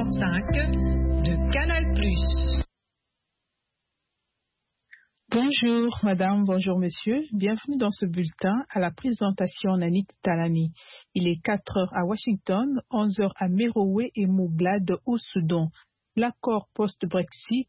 1h45 de Canal+. Bonjour madame, bonjour monsieur, bienvenue dans ce bulletin à la présentation Nanit Talani. Il est 4h à Washington, 11h à Merowe et Mouglad au Soudan. L'accord post-Brexit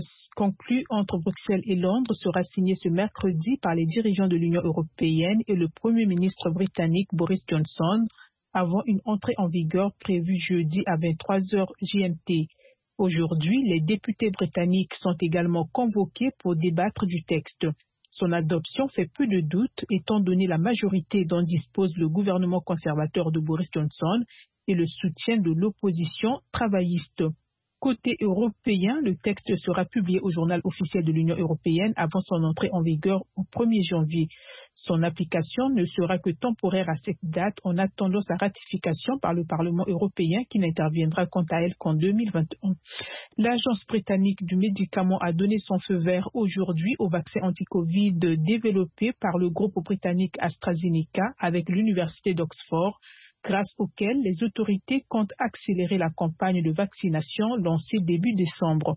conclu entre Bruxelles et Londres sera signé ce mercredi par les dirigeants de l'Union européenne et le Premier ministre britannique Boris Johnson avant une entrée en vigueur prévue jeudi à 23h GMT. Aujourd'hui, les députés britanniques sont également convoqués pour débattre du texte. Son adoption fait peu de doute étant donné la majorité dont dispose le gouvernement conservateur de Boris Johnson et le soutien de l'opposition travailliste. Côté européen, le texte sera publié au journal officiel de l'Union européenne avant son entrée en vigueur au 1er janvier. Son application ne sera que temporaire à cette date en attendant sa ratification par le Parlement européen qui n'interviendra quant à elle qu'en 2021. L'Agence britannique du médicament a donné son feu vert aujourd'hui au vaccin anti-Covid développé par le groupe britannique AstraZeneca avec l'Université d'Oxford, grâce auquel les autorités comptent accélérer la campagne de vaccination lancée début décembre.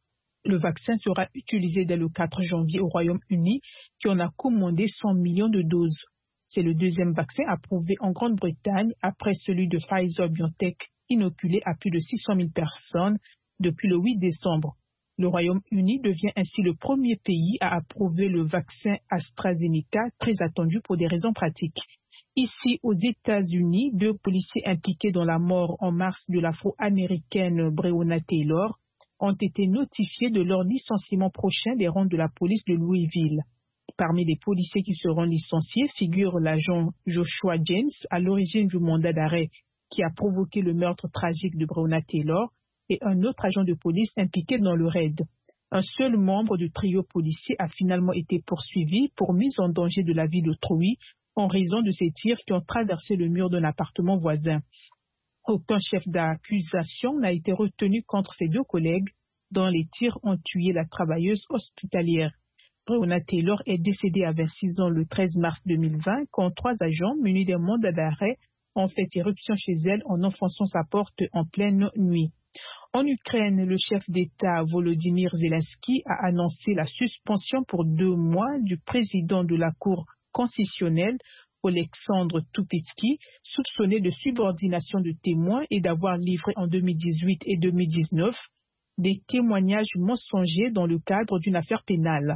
Le vaccin sera utilisé dès le 4 janvier au Royaume-Uni, qui en a commandé 100 millions de doses. C'est le deuxième vaccin approuvé en Grande-Bretagne après celui de Pfizer-BioNTech, inoculé à plus de 600 000 personnes depuis le 8 décembre. Le Royaume-Uni devient ainsi le premier pays à approuver le vaccin AstraZeneca, très attendu pour des raisons pratiques. Ici, aux États-Unis, 2 policiers impliqués dans la mort en mars de l'Afro-américaine Breonna Taylor ont été notifiés de leur licenciement prochain des rangs de la police de Louisville. Parmi les policiers qui seront licenciés figure l'agent Joshua James, à l'origine du mandat d'arrêt qui a provoqué le meurtre tragique de Breonna Taylor, et un autre agent de police impliqué dans le raid. Un seul membre du trio policier a finalement été poursuivi pour mise en danger de la vie d'autrui en raison de ces tirs qui ont traversé le mur d'un appartement voisin. Aucun chef d'accusation n'a été retenu contre ses 2 collègues dont les tirs ont tué la travailleuse hospitalière. Breonna Taylor est décédée à 26 ans le 13 mars 2020 quand 3 agents munis d'un mandat d'arrêt ont fait irruption chez elle en enfonçant sa porte en pleine nuit. En Ukraine, le chef d'État Volodymyr Zelensky a annoncé la suspension pour 2 mois du président de la Cour constitutionnelle, Oleksandr Tupitsky, soupçonné de subordination de témoins et d'avoir livré en 2018 et 2019 des témoignages mensongers dans le cadre d'une affaire pénale.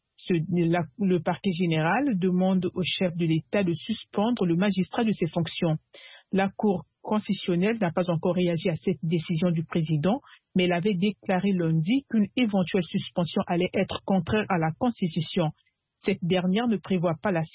Le parquet général demande au chef de l'État de suspendre le magistrat de ses fonctions. La Cour constitutionnelle n'a pas encore réagi à cette décision du président, mais elle avait déclaré lundi qu'une éventuelle suspension allait être contraire à la Constitution. Cette dernière ne prévoit pas la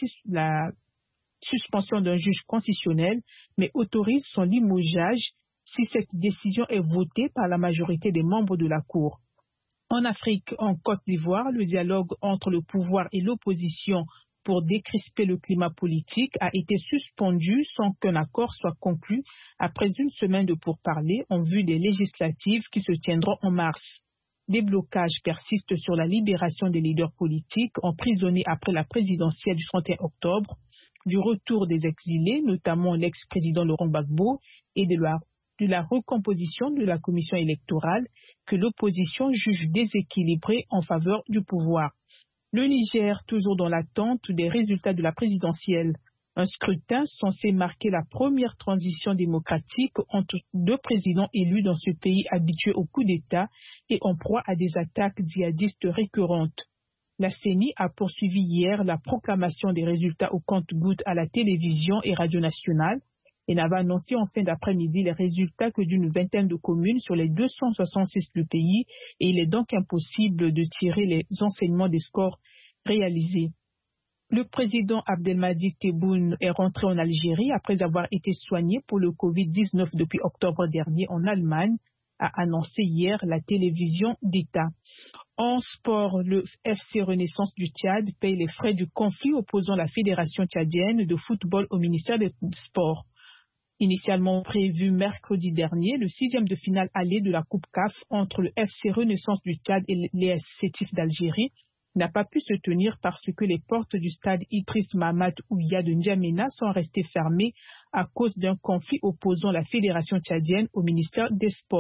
suspension d'un juge constitutionnel, mais autorise son limogeage si cette décision est votée par la majorité des membres de la Cour. En Afrique, en Côte d'Ivoire, le dialogue entre le pouvoir et l'opposition pour décrisper le climat politique a été suspendu sans qu'un accord soit conclu après une semaine de pourparlers en vue des législatives qui se tiendront en mars. Des blocages persistent sur la libération des leaders politiques emprisonnés après la présidentielle du 31 octobre, du retour des exilés, notamment l'ex-président Laurent Gbagbo, et de la recomposition de la commission électorale que l'opposition juge déséquilibrée en faveur du pouvoir. Le Niger, toujours dans l'attente des résultats de la présidentielle. Un scrutin censé marquer la première transition démocratique entre 2 présidents élus dans ce pays habitué au coup d'État et en proie à des attaques djihadistes récurrentes. La CENI a poursuivi hier la proclamation des résultats au compte-gouttes à la télévision et radio nationale et n'avait annoncé en fin d'après-midi les résultats que d'une vingtaine de communes sur les 266 du pays et il est donc impossible de tirer les enseignements des scores réalisés. Le président Abdelmadjid Tebboune est rentré en Algérie après avoir été soigné pour le Covid-19 depuis octobre dernier en Allemagne, a annoncé hier la télévision d'État. En sport, le FC Renaissance du Tchad paye les frais du conflit opposant la Fédération tchadienne de football au ministère des Sports. Initialement prévu mercredi dernier, le 6e de finale aller de la Coupe CAF entre le FC Renaissance du Tchad et l'ES Sétif d'Algérie n'a pas pu se tenir parce que les portes du stade Idriss Mahamat Ouya de N'Djamena sont restées fermées à cause d'un conflit opposant la Fédération tchadienne au ministère des Sports.